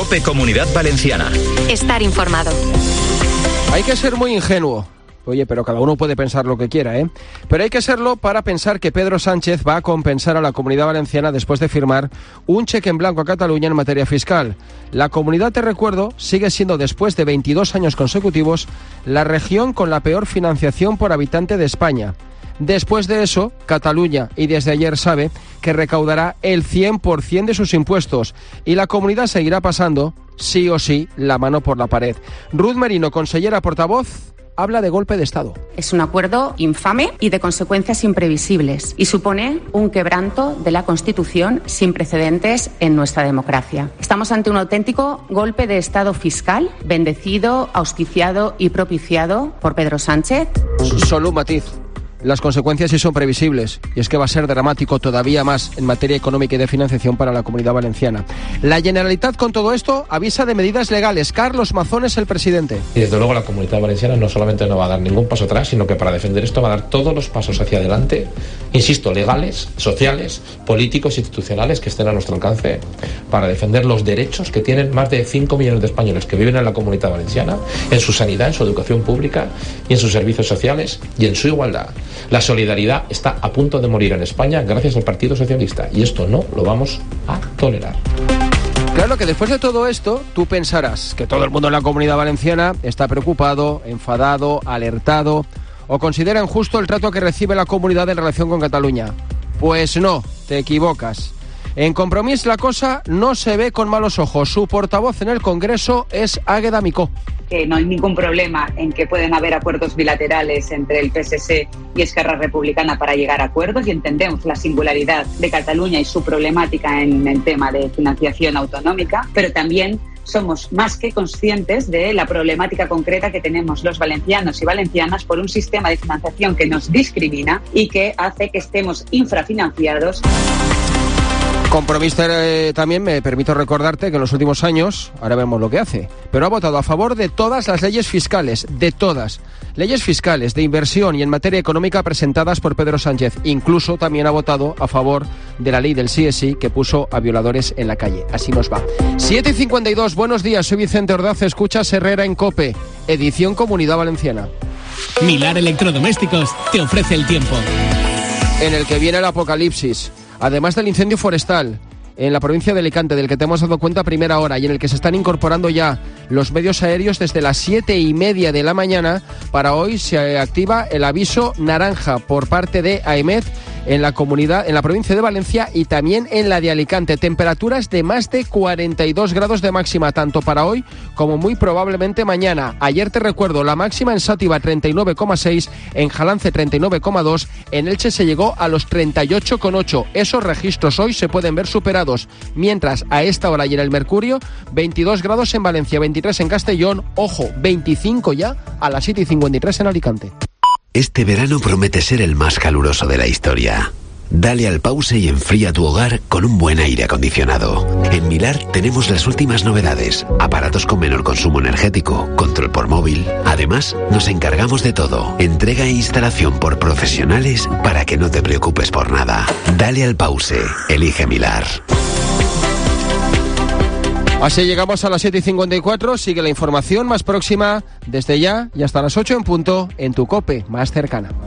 COPE Comunidad Valenciana. Estar informado. Hay que ser muy ingenuo. Oye, pero cada uno puede pensar lo que quiera, ¿eh? Pero hay que serlo para pensar que Pedro Sánchez va a compensar a la Comunidad Valenciana después de firmar un cheque en blanco a Cataluña en materia fiscal. La comunidad, te recuerdo, sigue siendo, después de 22 años consecutivos, la región con la peor financiación por habitante de España. Después de eso, Cataluña, y desde ayer sabe, que recaudará el 100% de sus impuestos y la comunidad seguirá pasando, sí o sí, la mano por la pared. Ruth Merino, consellera portavoz, habla de golpe de Estado. Es un acuerdo infame y de consecuencias imprevisibles y supone un quebranto de la Constitución sin precedentes en nuestra democracia. Estamos ante un auténtico golpe de Estado fiscal, bendecido, auspiciado y propiciado por Pedro Sánchez. Solo un matiz. Las consecuencias sí son previsibles, y es que va a ser dramático todavía más en materia económica y de financiación para la Comunidad Valenciana. La Generalitat, con todo esto, avisa de medidas legales. Carlos Mazón es el presidente. Y desde luego la Comunidad Valenciana no solamente no va a dar ningún paso atrás, sino que para defender esto va a dar todos los pasos hacia adelante, insisto, legales, sociales, políticos, institucionales, que estén a nuestro alcance, para defender los derechos que tienen más de 5 millones de españoles que viven en la Comunidad Valenciana, en su sanidad, en su educación pública y en sus servicios sociales y en su igualdad. La solidaridad está a punto de morir en España gracias al Partido Socialista y esto no lo vamos a tolerar. Claro que después de todo esto, tú pensarás que todo el mundo en la Comunidad Valenciana está preocupado, enfadado, alertado o considera injusto el trato que recibe la comunidad en relación con Cataluña. Pues no, te equivocas. En Compromís la cosa no se ve con malos ojos. Su portavoz en el Congreso es Águeda Micó. Que no hay ningún problema en que pueden haber acuerdos bilaterales entre el PSC y Esquerra Republicana para llegar a acuerdos y entendemos la singularidad de Cataluña y su problemática en el tema de financiación autonómica, pero también somos más que conscientes de la problemática concreta que tenemos los valencianos y valencianas por un sistema de financiación que nos discrimina y que hace que estemos infrafinanciados. Compromís también me permito recordarte que en los últimos años, ahora vemos lo que hace, pero ha votado a favor de todas las leyes fiscales, de todas. Leyes fiscales, de inversión y en materia económica presentadas por Pedro Sánchez. Incluso también ha votado a favor de la ley del sí es sí que puso a violadores en la calle. Así nos va. 7:52, buenos días, soy Vicente Ordaz, escuchas Herrera en COPE, edición Comunidad Valenciana. Milar Electrodomésticos te ofrece el tiempo. En el que viene el apocalipsis. Además del incendio forestal en la provincia de Alicante, del que te hemos dado cuenta a primera hora y en el que se están incorporando ya los medios aéreos desde las 7:30 de la mañana, para hoy se activa el aviso naranja por parte de AEMET en la comunidad, en la provincia de Valencia y también en la de Alicante. Temperaturas de más de 42 grados de máxima, tanto para hoy como muy probablemente mañana. Ayer te recuerdo, la máxima en Sátiva 39,6, en Jalance 39,2, en Elche se llegó a los 38,8. Esos registros hoy se pueden ver superados, mientras a esta hora y en el Mercurio, 22 grados en Valencia, 23 en Castellón, ojo, 25 ya a las 7:53 en Alicante. Este verano promete ser el más caluroso de la historia. Dale al pause y enfría tu hogar con un buen aire acondicionado. En Milar tenemos las últimas novedades, aparatos con menor consumo energético, control por móvil. Además, nos encargamos de todo, entrega e instalación por profesionales para que no te preocupes por nada. Dale al pause, elige Milar. Así llegamos a las 7:54, sigue la información más próxima desde ya y hasta las 8 en punto en tu COPE más cercana.